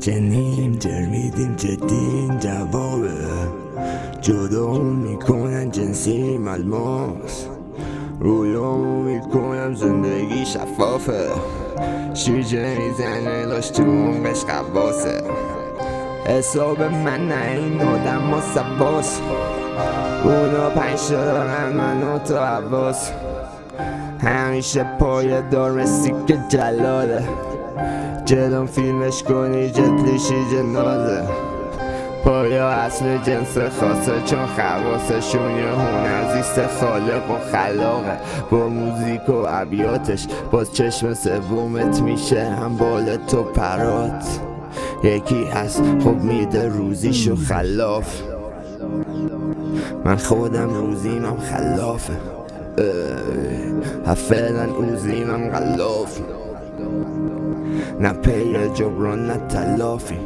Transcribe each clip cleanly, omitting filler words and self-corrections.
جنیم جرمیدیم جدیم جوابه جدا میکنن جنسی ملماس رویامو میکنم زندگی شفافه شیرجه میزنه لاش تو اونقش قواسه حساب من نه این آدم ما سباس اونا 5 دارن منو تا حواس همیشه پای دار مسی که جلاله جلوم فیلمش کنی جتلیشی جنازه پایا اصل جنس خاصه چون خواستشون یه هنر زیست خالق و خلاقه با موزیک و ابیاتش باز چشم سومت میشه هم بال تو پرات یکی هست خب میده روزیشو خلاف من خودم روزیمم خلافه فعلا اوزیمم غلاف نه پیر جبران نه تلافی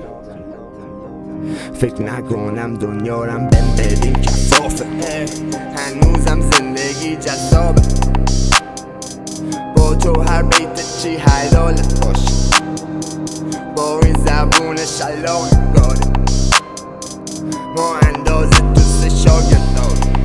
فکر نکنم دنیارم بهم بدین کفافه هنوزم زندگی جذابه با تو هر بیت چی حلالت باشه با این زبون شلاق گاره ما اندازه دوست شاگرد داریم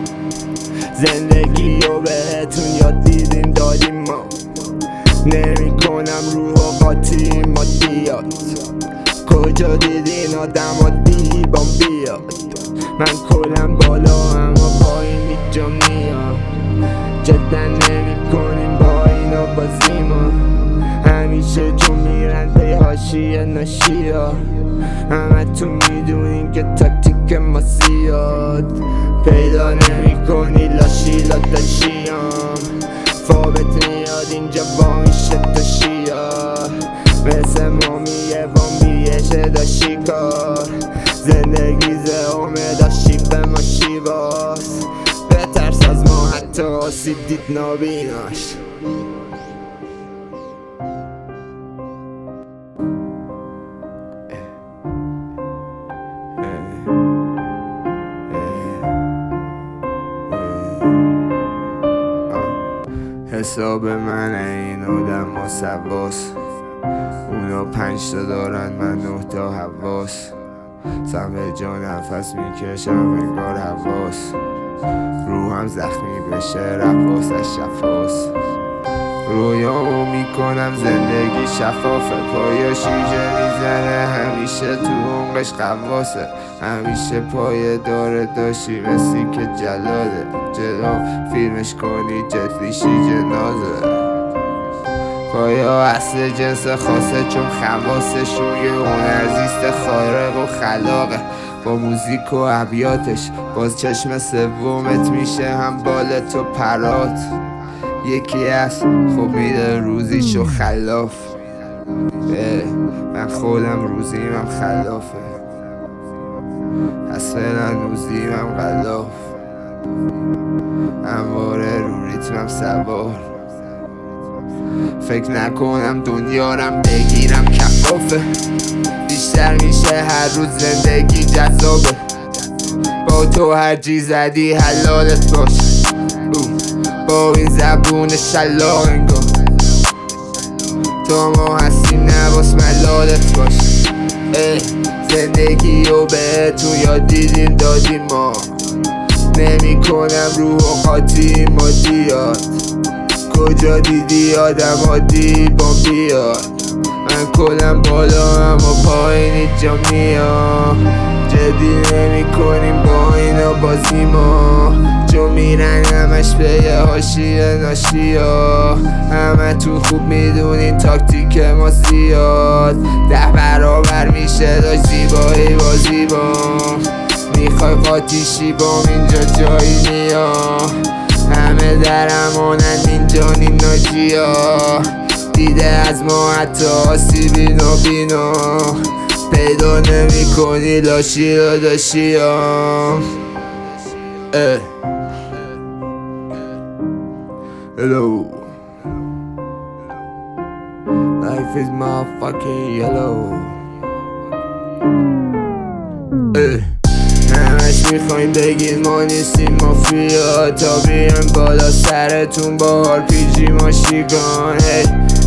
زندگی رو بهتون یاد دیدیم دادیم ما نمی کنم روح و قاطی مادیات کجا دیدین آدم ها دیبان بیاد من کلم بالا اما پایین اینجا میام جدا نمی کنیم با اینا بازی ما همیشه چون میرن پی حاشیه ناشیا همه تو میدونین که تاکتیک ما زیاد پیدا نمی کنی لاشی لاداشیام فابت میاد اینجا با این شد شیا مثل مامیه وامبیه شده شکار زندگی زهومه داشتی به ما شیواست بترس از ما حتی آسیب دید نابیناش حساب من این آدم ما سواس اونا 5 دارن من 9 تا حواس سمه جا نفس میکشم انگار حواس روحم زخمی بشه رفاسش شفاس رویامو میکنم زندگی شفافه پایا شیجه میزنه همیشه تو عمقش قواسه همیشه پای داره داشتی مسی که جلاله جلو فیلمش کنی جتلیشی جنازه پایا اصل جنس خاصه چون خواستشون یه هنر زیست خارق و خلاقه با موزیک و ابیاتش باز چشم سومت میشه هم بال تو پرات یکی هست خب میده روزیشو خلاف من خودم روزیمم خلافه از فعلا روزیمم غلاف همواره رو ریتمم سوار فکر نکنم دنیارم بگیرم کفافه بیشتر میشه هر روز زندگی جذابه با تو هر چی زدی حلالت باشه با این زبون شلاق انگار تو ما هستی نباس ملالت باشه زندگی رو بهتون یاد دیدیم دادیم ما نمی کنم روح و قاطی مادیات کجا دیدی آدم ها دیبان بیاد من کلم بالا اما پایین اینجا میام جدی نمی کنیم با اینا بازی ما چون میرن همش به یه حاشیه ناشیا همه تو خوب میدونین تاکتیک ما زیاد 10 برابر میشه داشت زیبایی با زیبا میخوای قاطیشی بام اینجا جایی نیا همه در امانند اینجا نیناجیا دیده از ما حتی آسیبی نابینا پیدا نمی کنی لاشی لاداشیام Hello Life is motherfucking yellow همش میخوایم بگید ما نیستیم مافیا تا بیان بالا سرتون با RPG ماشیگان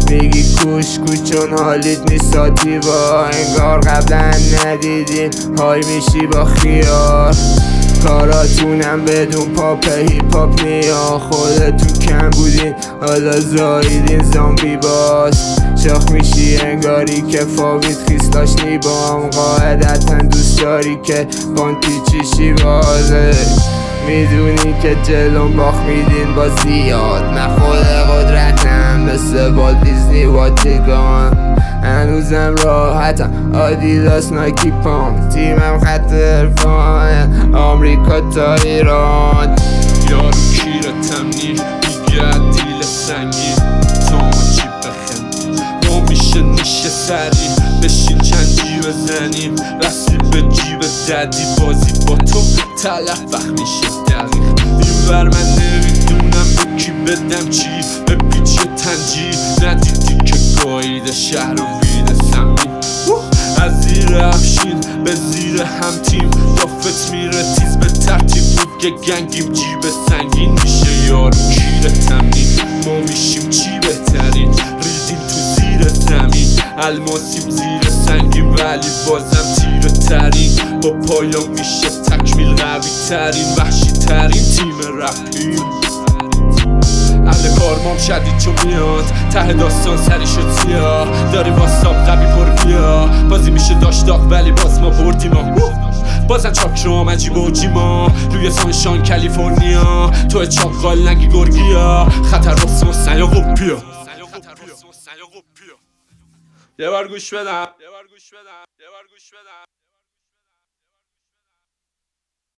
میگی کوش چون حالیت نیست ساتیوا، انگار قبلا ندیدیم های میشی با خیار. کاراتونم بدون پاپ هیپ هاپ نیا، خودتون کم بودین حالا زاییدین زامبی باز. شاخ میشی انگاری که فامیت خیسلاش نیبام، قاعدتا دوست داری که پانتی چیشی بازه. میدونی که جلوم باخ میدین با زیاد، من خود قدرتم مثل والت دیزنی واتیگان. هنوزم راحتم آدیداس نایکی پام، تیمم خط عرفان آمریکا تا ایران. یارو کیرتم نی میگه دیل سنگین تا ما چی بخندیم، ما میشه نیشه سری بشین چندی بزنیم، رسی به جیب ددی بازی با تو تلف وقت میشه دقیق. اینور من نمیدونم به کی بدم چی، به پیچ تنجی ندیدی که گاییده شهر و ویده سمین. از زیر افشین به زیر هم تیم، دافت میره تیز به ترتیب بود که گنگیم جیب سنگین میشه. یارو کیر تمنین ما میشیم چی بهترین، ریدیم تو زیر زمین الماسیم زیر سنگیم ولی بازم تیره ترین. با پایان میشه تکمیل قوی ترین وحشی ترین تیم رپیم. اهل کارمام شدید چون میاد ته داستان سری شد سیاه، داری واساب قبی پر بیا بازی میشه داشتاق ولی باز ما بردیم. بازن چاکرام عجیب و جیما روی سانشان کالیفرنیا، تو چاقال نگی گرگیا خطر رسم و سنیا قبیا. یه بار گوش بدم